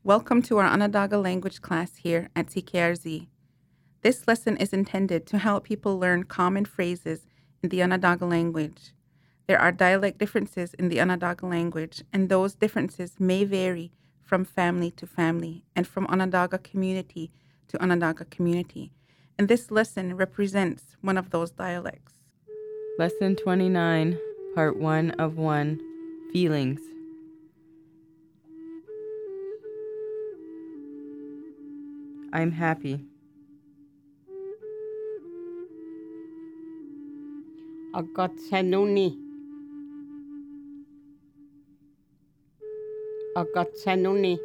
Welcome to our Onondaga language class here at CKRZ. This lesson is intended to help people learn common phrases in the Onondaga language. There are dialect differences in the Onondaga language, and those differences may vary from family to family and from Onondaga community to Onondaga community. And this lesson represents one of those dialects. Lesson 29, Part 1 of 1, Feelings. I'm happy. Agatsanuni. Agatsanuni.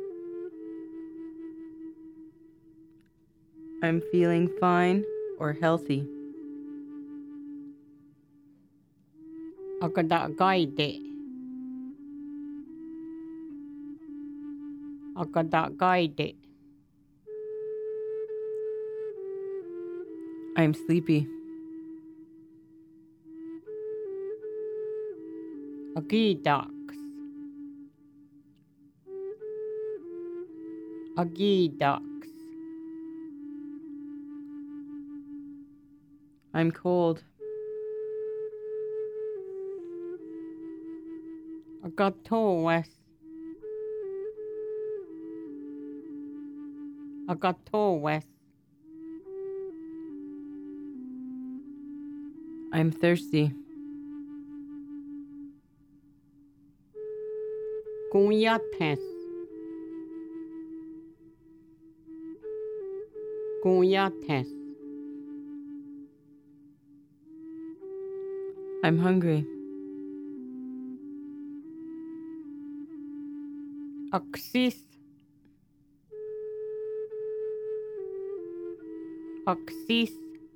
I'm feeling fine or healthy. Agadagaide. Agadagaide. I'm sleepy. Agidax. Agidax. I'm cold. Agatoes. Agatoes. I'm thirsty. Guyates. Guyates. I'm hungry. Axis. Axis.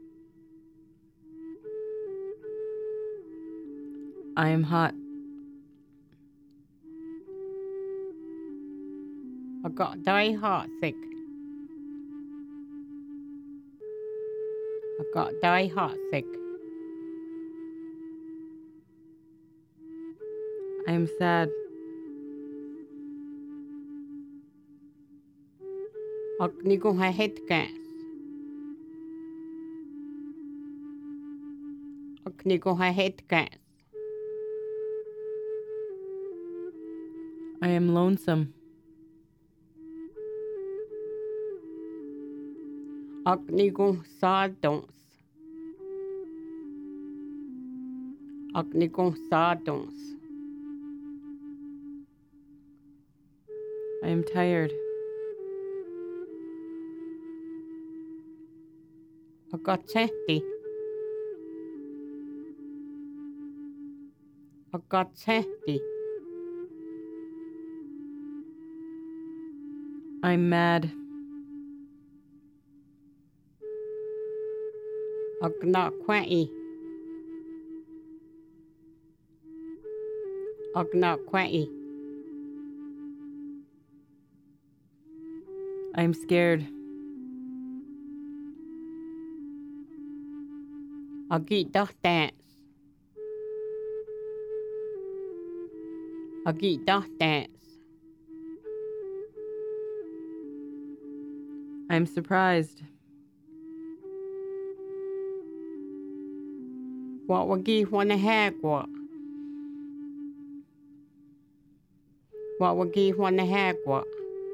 I am hot. Agadaihatsik. Agadaihatsik. I am sad. Agniguhahetkas. Agniguhahetkas. I am lonesome. Agnigusadons. Agnigusadons. I am tired. Agatsehti. Agatsehti. I'm mad. Agnaquai. Agnaquai. I'm scared. Agidahtas. Agidahtas. I'm surprised. Wawagihwanahagwa. Wawagihwanahagwa.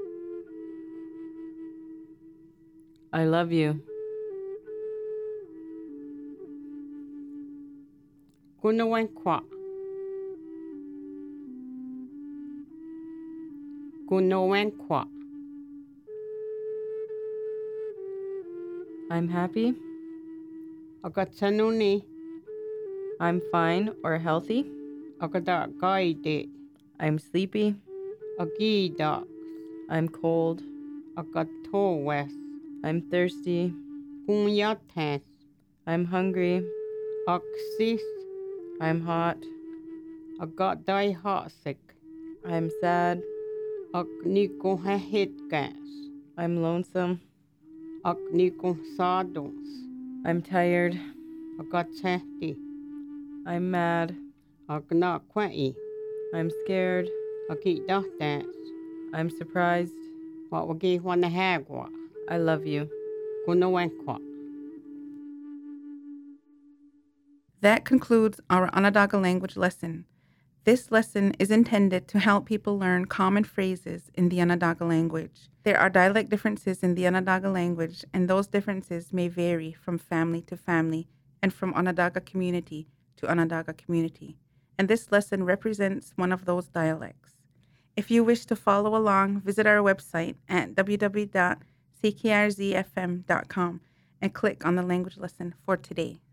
I love you. Gunawankwa. Gunawankwa. I'm happy. Agatsanuni. I'm fine or healthy. Agadagaide. I'm sleepy. Agidax. I'm cold. Agatoes. I'm thirsty. Guyates. I'm hungry. Axis. I'm hot. Agadaihatsik. I'm sad. Agniguhahetkas. I'm lonesome. Agnigusadons. I'm tired. Agatsehti. I'm mad. Agnaquai. I'm scared. Agidahtas. I'm surprised. Wawagi Wanahagwa. I love you. Gunawenkwa. That concludes our Onondaga language lesson. This lesson is intended to help people learn common phrases in the Onondaga language. There are dialect differences in the Onondaga language, and those differences may vary from family to family and from Onondaga community to Onondaga community. And this lesson represents one of those dialects. If you wish to follow along, visit our website at www.ckrzfm.com and click on the language lesson for today.